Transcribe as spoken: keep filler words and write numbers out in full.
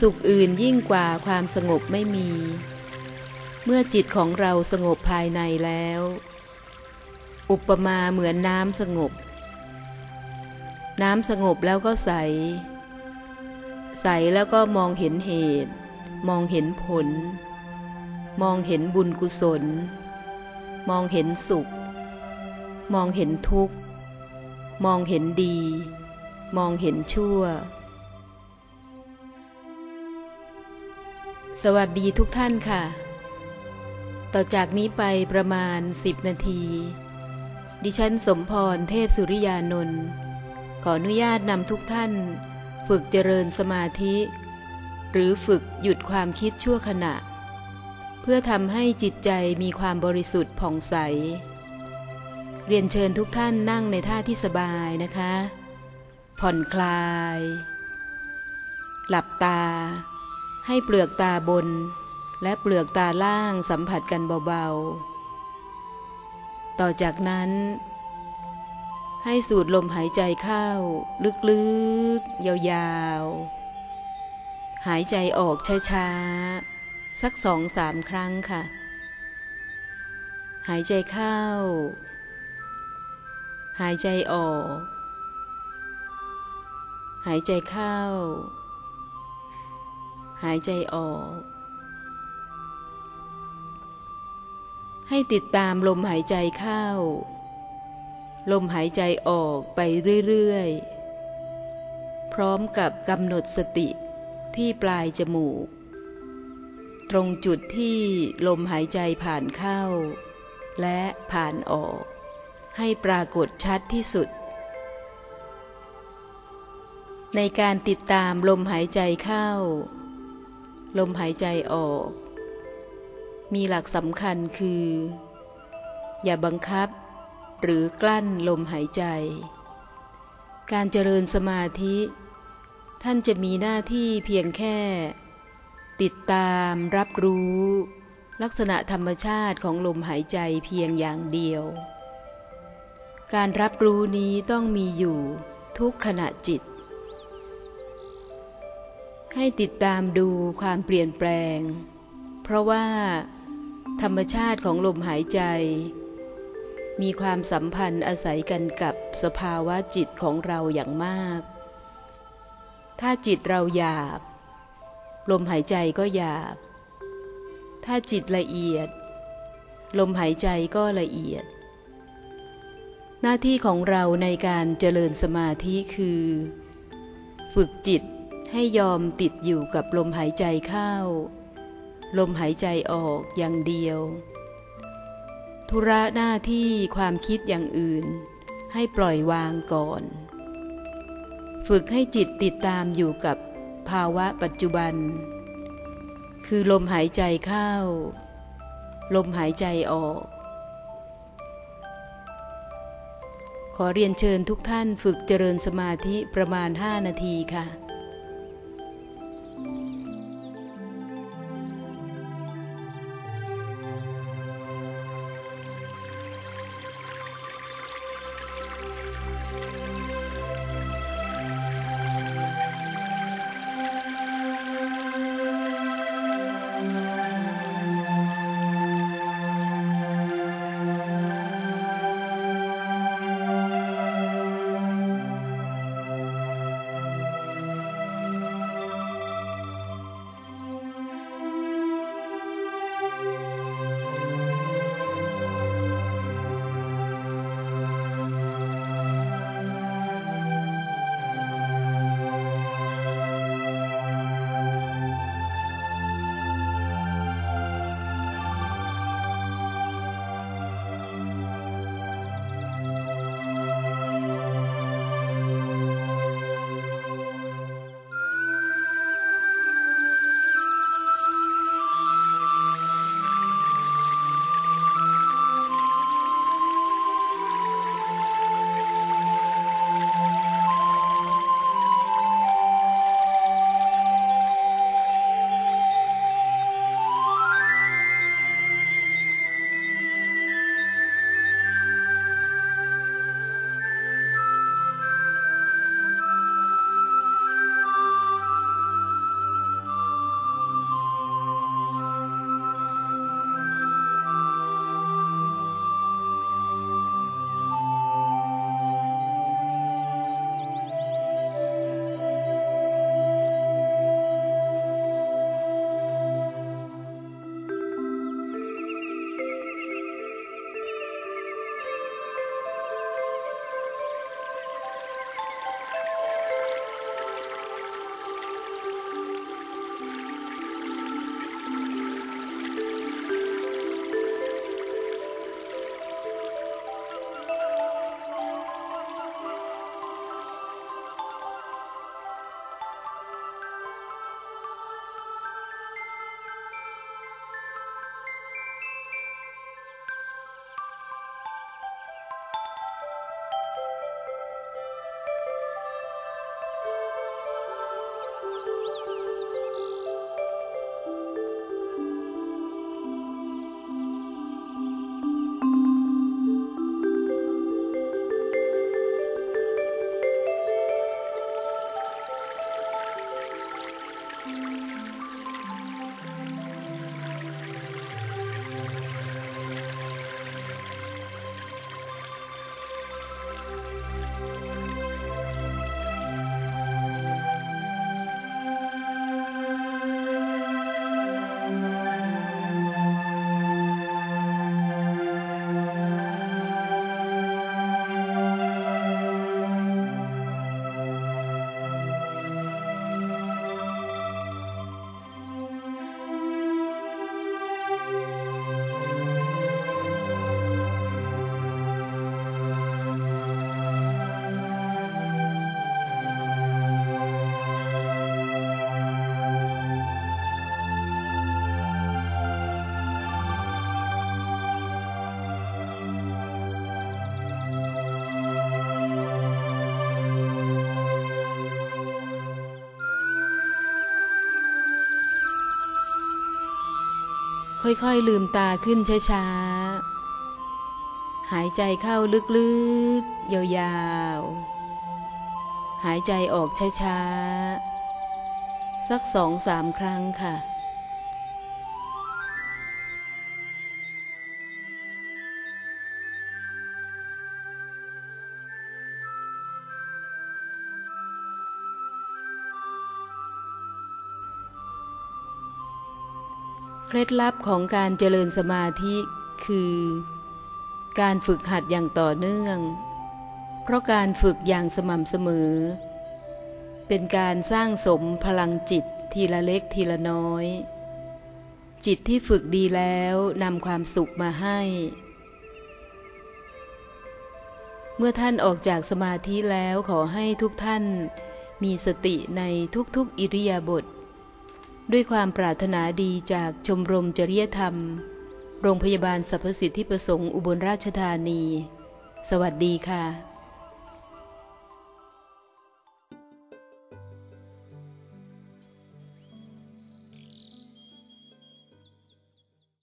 สุขอื่นยิ่งกว่าความสงบไม่มีเมื่อจิตของเราสงบภายในแล้วอุปมาเหมือนน้ำสงบน้ำสงบแล้วก็ใสใสแล้วก็มองเห็นเหตุมองเห็นผลมองเห็นบุญกุศลมองเห็นสุขมองเห็นทุกข์มองเห็นดีมองเห็นชั่วสวัสดีทุกท่านค่ะต่อจากนี้ไปประมาณสิบนาทีดิฉันสมพรเทพสุริยานนท์ขออนุญาตนำทุกท่านฝึกเจริญสมาธิหรือฝึกหยุดความคิดชั่วขณะเพื่อทำให้จิตใจมีความบริสุทธิ์ผ่องใสเรียนเชิญทุกท่านนั่งในท่าที่สบายนะคะผ่อนคลายหลับตาให้เปลือกตาบนและเปลือกตาล่างสัมผัสกันเบาๆต่อจากนั้นให้สูดลมหายใจเข้าลึกๆยาวๆหายใจออกช้าๆสักสองสามครั้งค่ะหายใจเข้าหายใจออกหายใจเข้าหายใจออกให้ติดตามลมหายใจเข้าลมหายใจออกไปเรื่อยๆพร้อมกับกำหนดสติที่ปลายจมูกตรงจุดที่ลมหายใจผ่านเข้าและผ่านออกให้ปรากฏชัดที่สุดในการติดตามลมหายใจเข้าลมหายใจออกมีหลักสำคัญคืออย่าบังคับหรือกลั้นลมหายใจการเจริญสมาธิท่านจะมีหน้าที่เพียงแค่ติดตามรับรู้ลักษณะธรรมชาติของลมหายใจเพียงอย่างเดียวการรับรู้นี้ต้องมีอยู่ทุกขณะจิตให้ติดตามดูความเปลี่ยนแปลงเพราะว่าธรรมชาติของลมหายใจมีความสัมพันธ์อาศัยกันกับสภาวะจิตของเราอย่างมากถ้าจิตเราหยาบลมหายใจก็หยาบถ้าจิตละเอียดลมหายใจก็ละเอียดหน้าที่ของเราในการเจริญสมาธิคือฝึกจิตให้ยอมติดอยู่กับลมหายใจเข้าลมหายใจออกอย่างเดียวธุระหน้าที่ความคิดอย่างอื่นให้ปล่อยวางก่อนฝึกให้จิตติดตามอยู่กับภาวะปัจจุบันคือลมหายใจเข้าลมหายใจออกขอเรียนเชิญทุกท่านฝึกเจริญสมาธิประมาณห้านาทีค่ะค่อยๆลืมตาขึ้นช้าๆหายใจเข้าลึกๆยาวๆหายใจออกช้าๆสักสองสามครั้งค่ะเคล็ดลับของการเจริญสมาธิคือการฝึกหัดอย่างต่อเนื่องเพราะการฝึกอย่างสม่ำเสมอเป็นการสร้างสมพลังจิตทีละเล็กทีละน้อยจิตที่ฝึกดีแล้วนำความสุขมาให้เมื่อท่านออกจากสมาธิแล้วขอให้ทุกท่านมีสติในทุกๆอิริยาบถด้วยความปรารถนาดีจากชมรมจริยธรรมโรงพยาบาลสรรพสิทธิประสงค์อุบลราชธานีสวัสดีค่ะ